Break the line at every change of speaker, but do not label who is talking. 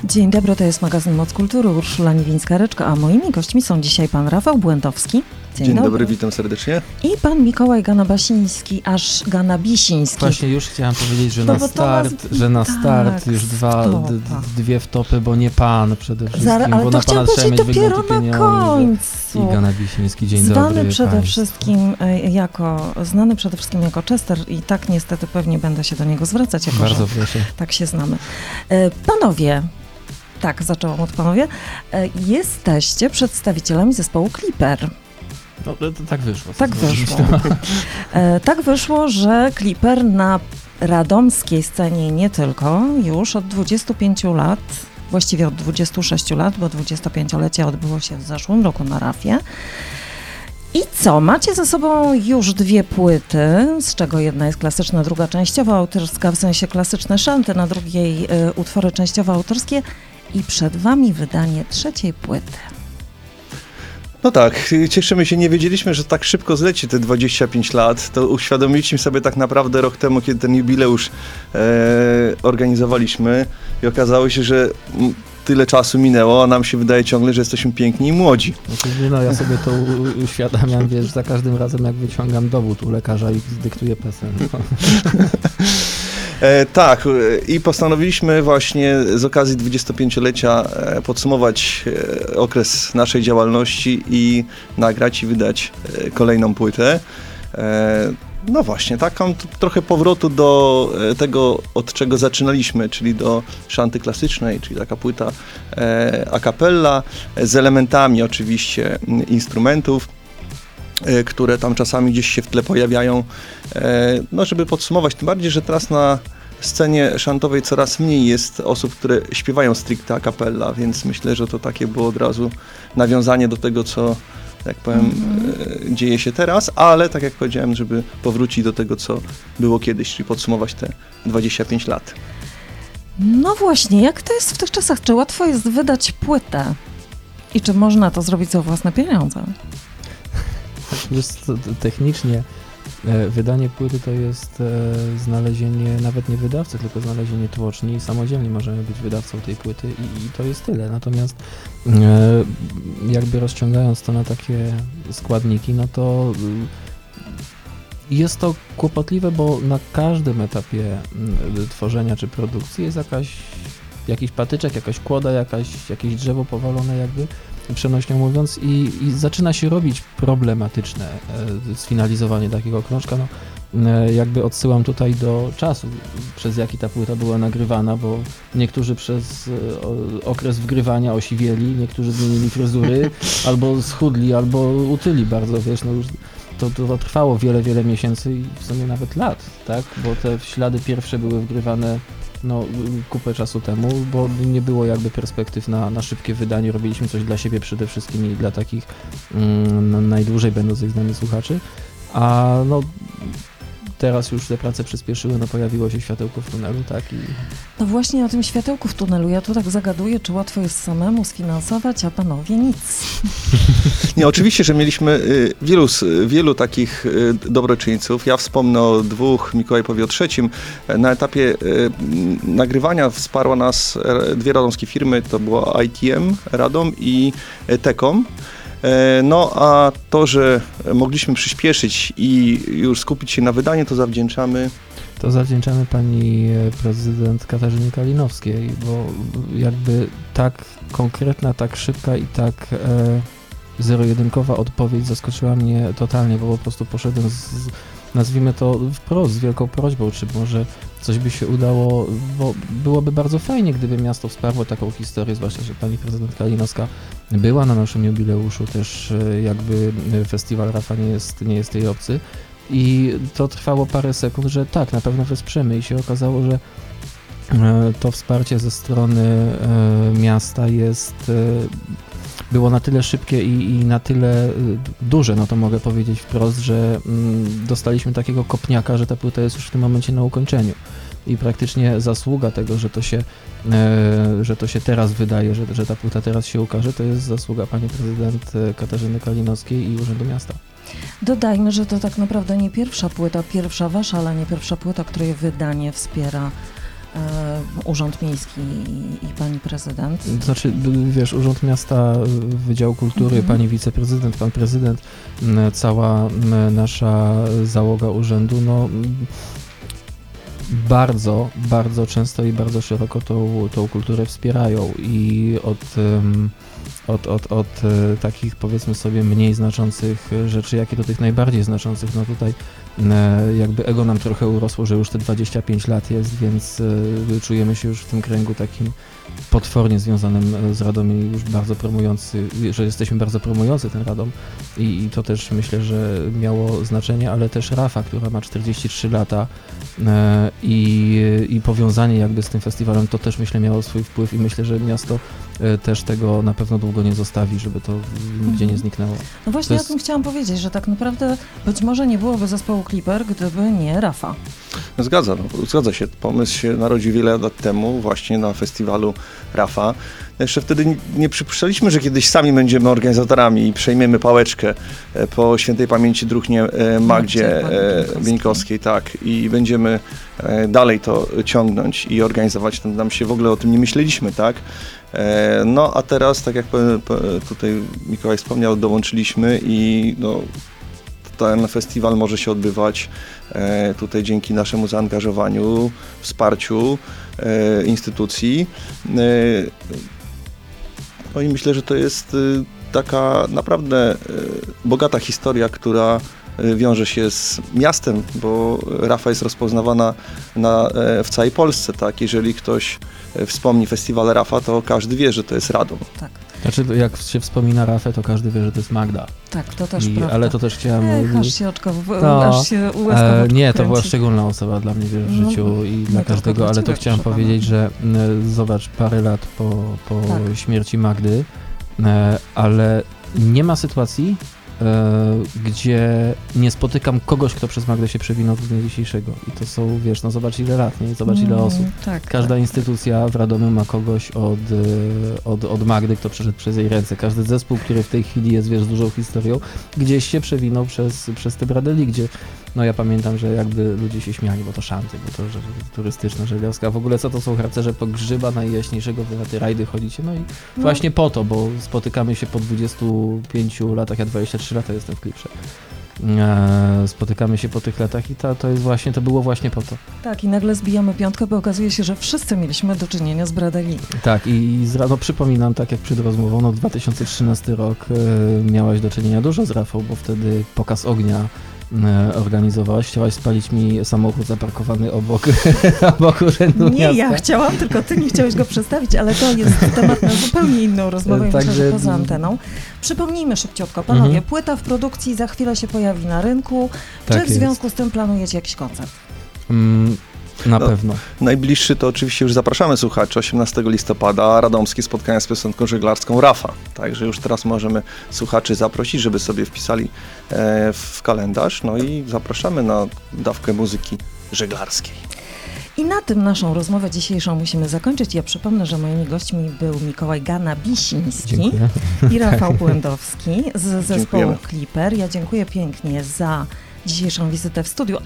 Dzień dobry, to jest magazyn Moc Kultury, Urszula Niwińska-Ryczka, a moimi gośćmi są dzisiaj pan Rafał Błędowski.
Dzień dobry, witam serdecznie.
I pan Mikołaj Ganabisiński.
Właśnie już chciałam powiedzieć, że na start już dwie wtopy, bo nie pan przede wszystkim,
ale
bo
to
na pana trzeba mieć
dopiero na końcu.
I Ganabisiński, dzień dobry
Znany przede wszystkim jako Chester i tak niestety pewnie będę się do niego zwracać, jako
bardzo proszę.
Tak się znamy. Panowie, tak, zaczęłam od panowie, jesteście przedstawicielami zespołu Clipper.
No, to tak wyszło.
Tak wyszło, że Clipper na radomskiej scenie i nie tylko, już od 25 lat, właściwie od 26 lat, bo 25-lecie odbyło się w zeszłym roku na Rafie. I co? Macie ze sobą już 2 płyty, z czego jedna jest klasyczna, druga częściowo autorska, w sensie klasyczne szanty, na drugiej utwory częściowo autorskie i przed wami wydanie 3. płyty.
No tak, cieszymy się, nie wiedzieliśmy, że tak szybko zleci te 25 lat. To uświadomiliśmy sobie tak naprawdę rok temu, kiedy ten jubileusz organizowaliśmy i okazało się, że tyle czasu minęło, a nam się wydaje ciągle, że jesteśmy piękni i młodzi.
No ja sobie to uświadamiam, wiesz, za każdym razem jak wyciągam dowód u lekarza i dyktuję PESEL. No.
Tak, i postanowiliśmy właśnie z okazji 25-lecia podsumować okres naszej działalności i nagrać i wydać kolejną płytę. No właśnie, taką trochę powrotu do tego, od czego zaczynaliśmy, czyli do szanty klasycznej, czyli taka płyta a cappella z elementami oczywiście instrumentów, które tam czasami gdzieś się w tle pojawiają, no żeby podsumować, tym bardziej, że teraz na scenie szantowej coraz mniej jest osób, które śpiewają stricte a cappella, więc myślę, że to takie było od razu nawiązanie do tego, co, jak powiem, dzieje się teraz, ale tak jak powiedziałem, żeby powrócić do tego, co było kiedyś, czyli podsumować te 25 lat.
No właśnie, jak to jest w tych czasach? Czy łatwo jest wydać płytę? I czy można to zrobić za własne pieniądze?
Technicznie wydanie płyty to jest znalezienie nawet nie wydawcy, tylko znalezienie tłoczni i samodzielnie możemy być wydawcą tej płyty i to jest tyle. Natomiast jakby rozciągając to na takie składniki, no to jest to kłopotliwe, bo na każdym etapie tworzenia czy produkcji jest jakiś patyczek, jakaś kłoda, jakieś drzewo powalone jakby, przenośnią mówiąc, i zaczyna się robić problematyczne sfinalizowanie takiego krążka. No, jakby odsyłam tutaj do czasu, przez jaki ta płyta była nagrywana, bo niektórzy przez okres wgrywania osiwieli, niektórzy zmienili fryzury, albo schudli, albo utyli bardzo, wiesz, no już to trwało wiele miesięcy i w sumie nawet lat, tak, bo te ślady pierwsze były wgrywane kupę czasu temu, bo nie było jakby perspektyw na szybkie wydanie, robiliśmy coś dla siebie przede wszystkim i dla takich najdłużej będących z nami słuchaczy, a teraz już te prace przyspieszyły, pojawiło się światełko w tunelu, tak?
No właśnie o tym światełku w tunelu, ja tu tak zagaduję, czy łatwo jest samemu sfinansować, a panowie nic.
Nie, oczywiście, że mieliśmy wielu takich dobroczyńców. Ja wspomnę o 2, Mikołaj powie o 3. Na etapie nagrywania wsparła nas 2 radomskie firmy, to było ITM Radom i Tekom. No a to, że mogliśmy przyspieszyć i już skupić się na wydaniu, to zawdzięczamy
pani prezydent Katarzynie Kalinowskiej, bo jakby tak konkretna, tak szybka i tak zero-jedynkowa odpowiedź zaskoczyła mnie totalnie, bo po prostu poszedłem nazwijmy to wprost, z wielką prośbą, czy może coś by się udało, bo byłoby bardzo fajnie, gdyby miasto wsparło taką historię, zwłaszcza, że pani prezydent Kalinowska była na naszym jubileuszu, też jakby festiwal Rafa nie jest jej obcy i to trwało parę sekund, że tak, na pewno wesprzemy i się okazało, że to wsparcie ze strony miasta było na tyle szybkie i na tyle duże, to mogę powiedzieć wprost, że dostaliśmy takiego kopniaka, że ta płyta jest już w tym momencie na ukończeniu. I praktycznie zasługa tego, że to się teraz wydaje, że ta płyta teraz się ukaże, to jest zasługa pani prezydent Katarzyny Kalinowskiej i Urzędu Miasta.
Dodajmy, że to tak naprawdę nie pierwsza wasza, ale nie pierwsza płyta, której wydanie wspiera Urząd Miejski i pani prezydent.
Znaczy, wiesz, Urząd Miasta, Wydział Kultury, pani wiceprezydent, pan prezydent, cała nasza załoga urzędu, no bardzo, bardzo często i bardzo szeroko tą kulturę wspierają i od takich, powiedzmy sobie, mniej znaczących rzeczy, jak i do tych najbardziej znaczących. No tutaj jakby ego nam trochę urosło, że już te 25 lat jest, więc czujemy się już w tym kręgu takim potwornie związanym z Radomiem i już bardzo promujący, że jesteśmy bardzo promujący ten Radom i to też myślę, że miało znaczenie, ale też Rafa, która ma 43 lata i powiązanie jakby z tym festiwalem, to też myślę miało swój wpływ i myślę, że miasto też tego na pewno długo nie zostawi, żeby to nigdzie nie zniknęło.
No właśnie o tym chciałam powiedzieć, że tak naprawdę być może nie byłoby zespołu Kliper, gdyby nie Rafa.
Zgadza się. Pomysł się narodził wiele lat temu właśnie na festiwalu Rafa. Jeszcze wtedy nie przypuszczaliśmy, że kiedyś sami będziemy organizatorami i przejmiemy pałeczkę po świętej pamięci druhnie Magdzie Bieńkowskiej, tak, i będziemy dalej to ciągnąć i organizować. Nam się w ogóle o tym nie myśleliśmy, tak. No a teraz, tak jak tutaj Mikołaj wspomniał, dołączyliśmy i no, ten festiwal może się odbywać tutaj dzięki naszemu zaangażowaniu, wsparciu instytucji. No i myślę, że to jest taka naprawdę bogata historia, która wiąże się z miastem, bo Rafa jest rozpoznawana w całej Polsce, tak? Jeżeli ktoś wspomni festiwal Rafa, to każdy wie, że to jest Radom.
Tak.
Znaczy, jak się wspomina Rafę, to każdy wie, że to jest Magda.
Tak, to też prawda.
Ale to też chciałem...
Aż się oczko, aż się łezka
nie, to była szczególna osoba dla mnie w życiu i dla każdego, ale to chciałem powiedzieć, że zobacz, parę lat po śmierci Magdy, ale nie ma sytuacji, gdzie nie spotykam kogoś, kto przez Magdę się przewinął do dnia dzisiejszego. I to są, wiesz, no zobacz ile lat, nie? Zobacz ile osób.
Tak,
Każda instytucja w Radomiu ma kogoś od Magdy, kto przeszedł przez jej ręce. Każdy zespół, który w tej chwili jest, wiesz, z dużą historią, gdzieś się przewinął przez te bradeli, gdzie, no ja pamiętam, że jakby ludzie się śmiali, bo to szanty, bo to że turystyczna, żelazka. W ogóle co to są harcerze po grzyba najjaśniejszego, wy na te rajdy chodzicie, no i właśnie po to, bo spotykamy się po 25 latach, ja 23 lata jestem w Kliprze. Spotykamy się po tych latach i to było właśnie po to.
Tak, i nagle zbijamy piątkę, bo okazuje się, że wszyscy mieliśmy do czynienia z bradeli.
Tak, no przypominam, tak jak przed rozmową, no 2013 rok miałaś do czynienia dużo z Rafą, bo wtedy pokaz ognia organizowałaś. Chciałaś spalić mi samochód zaparkowany obok urzędu
Nie,
miasta.
ja chciałam, tylko ty nie chciałeś go przedstawić, ale to jest temat na zupełnie inną rozmowę, myślę, że poza anteną. Przypomnijmy szybciutko, panowie, płyta w produkcji za chwilę się pojawi na rynku.
Tak
Czy w związku z tym planujecie jakiś koncert?
Na pewno.
Najbliższy to oczywiście już zapraszamy słuchaczy, 18 listopada, radomskie spotkania z piosenką żeglarską Rafa. Także już teraz możemy słuchaczy zaprosić, żeby sobie wpisali w kalendarz, no i zapraszamy na dawkę muzyki żeglarskiej.
I na tym naszą rozmowę dzisiejszą musimy zakończyć. Ja przypomnę, że moimi gośćmi był Mikołaj Gana-Bisiński i Rafał Błędowski z zespołu Kliper. Ja dziękuję pięknie za dzisiejszą wizytę w studiu,